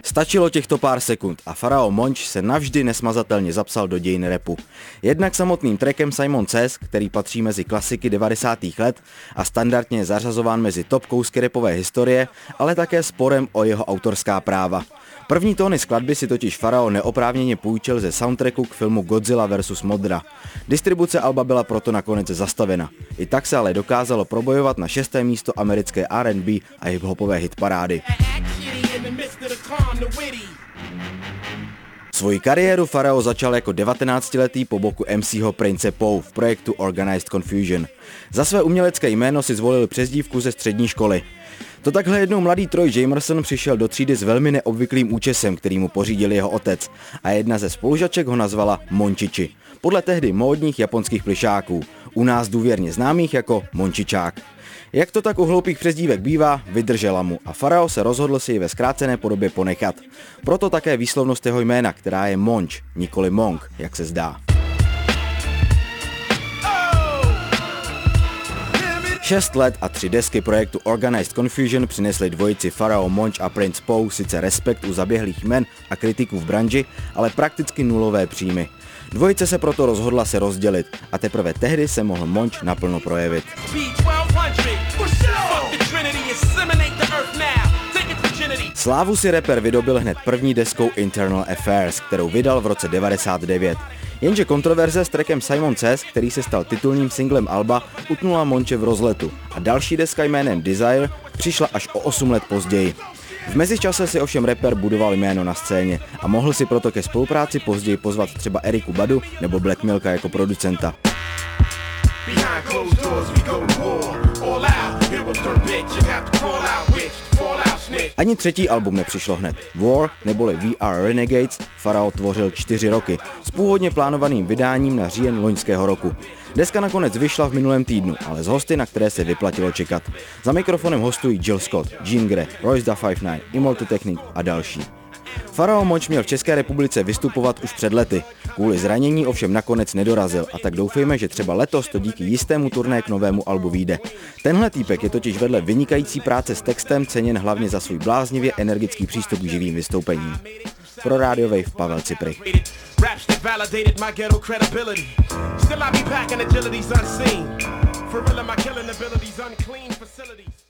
Stačilo těchto pár sekund a Pharao Monch se navždy nesmazatelně zapsal do dějin rapu. Jednak samotným trackem Simon Says, který patří mezi klasiky 90. let a standardně je zařazován mezi top kousky rapové historie, ale také sporem o jeho autorská práva. První tóny skladby si totiž Pharao neoprávněně půjčil ze soundtracku k filmu Godzilla vs. Mothra. Distribuce alba byla proto nakonec zastavena. I tak se ale dokázalo probojovat na 6. místo americké R&B a hiphopové hitparády. Svoji kariéru Pharao začal jako 19letý po boku MCho Prince Pou v projektu Organized Confusion. Za své umělecké jméno si zvolil přezdívku ze střední školy. To takhle jednou mladý Troy Jamerson přišel do třídy s velmi neobvyklým účesem, který mu pořídil jeho otec, a jedna ze spolužaček ho nazvala Monchichi, podle tehdy módních japonských plišáků, u nás důvěrně známých jako Mončičák. Jak to tak u hloupých přezdívek bývá, vydržela mu a Pharao se rozhodl si ji ve zkrácené podobě ponechat. Proto také výslovnost jeho jména, která je Monch, nikoli Monk, jak se zdá. 6 let a 3 desky projektu Organized Confusion přinesly dvojici Pharao Monch a Prince Pou sice respekt u zaběhlých jmen a kritiků v branži, ale prakticky nulové příjmy. Dvojice se proto rozhodla se rozdělit a teprve tehdy se mohl Monch naplno projevit. Slávu si rapper vydobil hned první deskou Internal Affairs, kterou vydal v roce 99. Jenže kontroverze s trackem Simon Says, který se stal titulním singlem alba, utnula Monche v rozletu a další deska jménem Desire přišla až o 8 let později. V mezičase si ovšem rapper budoval jméno na scéně a mohl si proto ke spolupráci později pozvat třeba Eriku Badu nebo Black Milka jako producenta. Ani třetí album nepřišlo hned. War, neboli We Are Renegades, Pharao tvořil 4 roky s původně plánovaným vydáním na říjen loňského roku. Deska nakonec vyšla v minulém týdnu, ale z hosty, na které se vyplatilo čekat. Za mikrofonem hostují Jill Scott, Jean Grey, Royce da 59, Immortal Technique a další. Pharao Monch měl v České republice vystupovat už před lety. Kvůli zranění ovšem nakonec nedorazil a tak doufejme, že třeba letos to díky jistému turné k novému albu vyjde. Tenhle týpek je totiž vedle vynikající práce s textem ceněn hlavně za svůj bláznivě energický přístup k živým vystoupením. Pro Radio Wave Pavel Ciprych. Raps that validated my ghetto credibility. Still I be packing agilities unseen. For real, my killing abilities unclean facilities.